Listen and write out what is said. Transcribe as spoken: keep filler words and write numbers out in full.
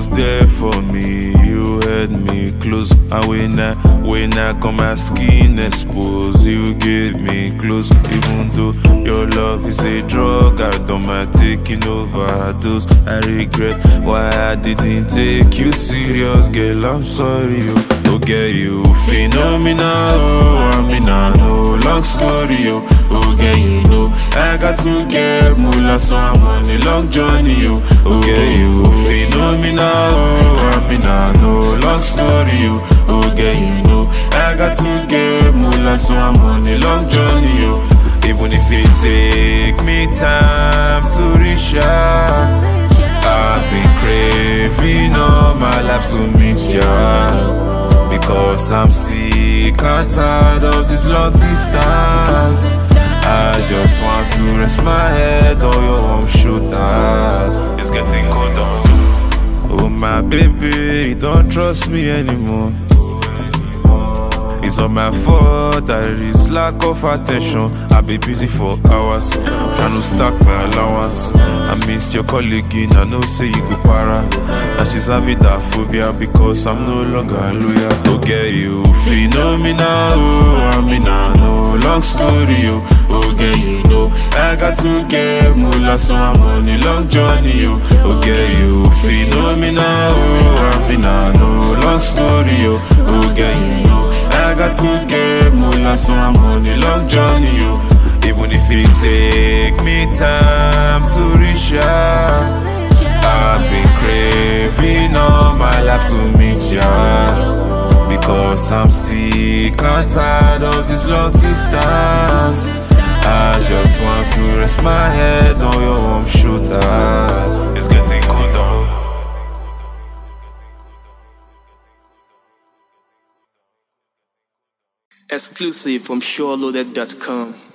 was there for me, you held me close. And when I, when I got my skin exposed, you gave me close. Even though your love is a drug, I don't mind taking overdose. I regret why I didn't take you serious, girl, I'm sorry. Oh, oh girl, you phenomenal, oh, I mean I know, long story, oh, oh girl, you know, I got to get moolah, so I'm on a long journey, oh, oh girl, you phenomenal, oh, I mean I know, long story, oh, oh girl, you know, I got to get moolah, so I'm on a long journey, oh, even if it take me time to reach out, I've been craving all my life to meet ya. Because I'm sick and tired of this long distance. I just want to rest my head on your warm shoulders. It's getting colder. Oh my baby, you don't trust me anymore. It's not my fault, there is lack of attention. I've been busy for hours, trying to stack my allowance. I miss your colleague in, I know say you go para. Now she's having that phobia because I'm no longer loyal. Oh girl, you phenomenal, oh, I mean I know, long story, oh, oh girl, you know, I got to get moolah, so I'm on a long journey, oh, oh girl, you phenomenal, oh, I mean I know, long story, oh, oh girl, you know, I got to get moolah, so I'm on a long journey, yo. Even if it take me time to reach out, I've been craving all my life to meet ya. Because I'm sick and tired of this long distance. I just want to rest my head on your warm shoulders. It's getting colder. Exclusive from SureLoaded dot com.